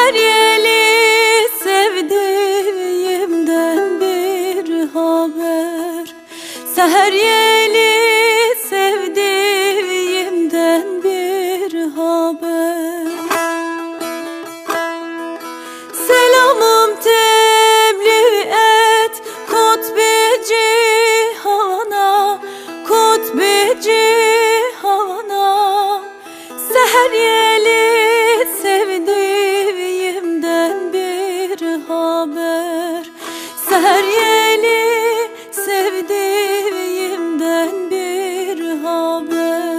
Seher yeli sevdiğimden bir haber. Seher yeli sevdiğimden bir haber. Selamım tebliğ et kutb-i cihana, kutb-i cihana. Seher yeli sevdiğimden bir haber. Seher yeli sevdiğimden bir haber.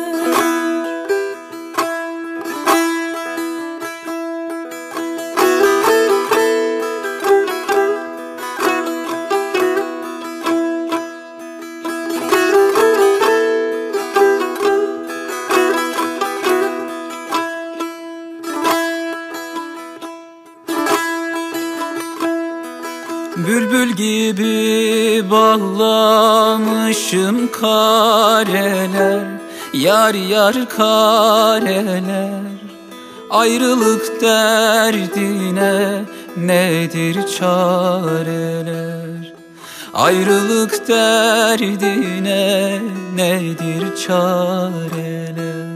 Bülbül gibi bağlamışım kareler, yar yar kareler. Ayrılık derdine nedir çareler? Ayrılık derdine nedir çareler?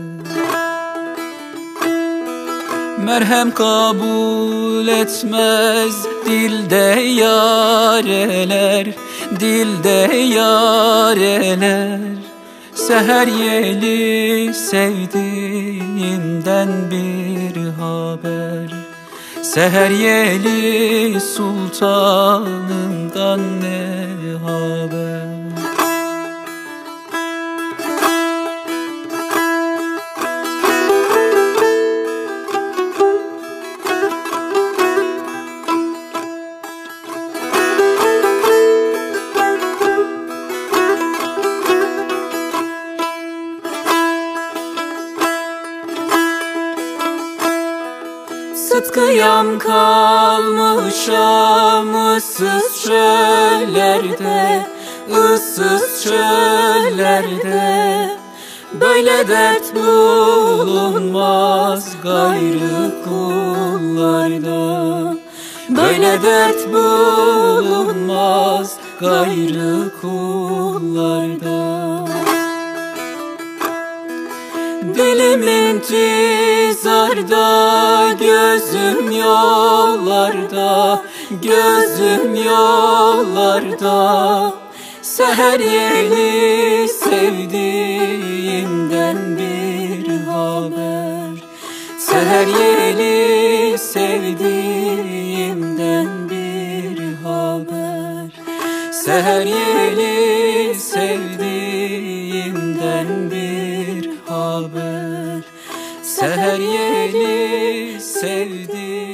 Merhem kabul etmez dilde yareler, dilde yareler. Seher yeli sevdiğimden bir haber. Seher yeli sultanımdan ne haber? Sıtkıyam kalmışam ıssız çöllerde, ıssız çöllerde. Böyle dert bulunmaz gayrı kullarda. Böyle dert bulunmaz gayrı kullarda. Dilim intizarda, gözüm yollarda, gözüm yollarda. Seher yeli sevdiğimden bir haber. Seher yeli sevdiğimden bir haber. Seher yeli sevdiğimden bir haber. Seher yeli sevdiğimden